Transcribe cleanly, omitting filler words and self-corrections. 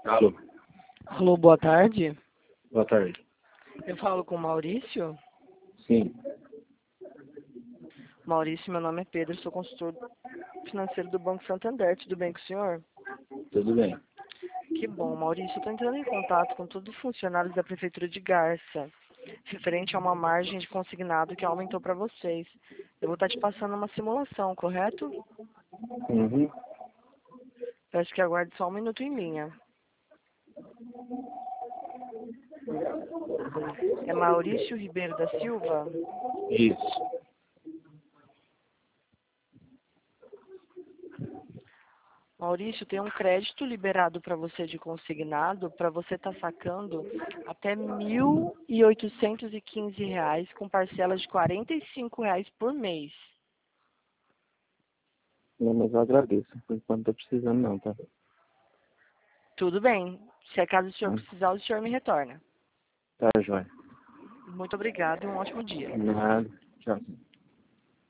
Alô, Alô, boa tarde. boa tarde. Eu falo com o Maurício. Sim, Maurício, meu nome é Pedro, sou consultor financeiro do Banco Santander. Tudo bem com o senhor? tudo bem. Que bom, Maurício. Eu estou entrando em contato com todos os funcionários da Prefeitura de Garça, referente a uma margem de consignado que aumentou para vocês. Eu vou estar te passando uma simulação, correto? Uhum. Peço que aguarde só um minuto em linha. É Maurício Ribeiro da Silva? Isso. Maurício, tem um crédito liberado para você de consignado, para você estar sacando até R$ 1.815, com parcelas de R$ 45 por mês. Não, mas eu agradeço. Por enquanto não tô precisando não, tá? Tudo bem. Se acaso o senhor precisar, o senhor me retorna. Tá, joia. Muito obrigado e um ótimo dia. Nada. Tchau.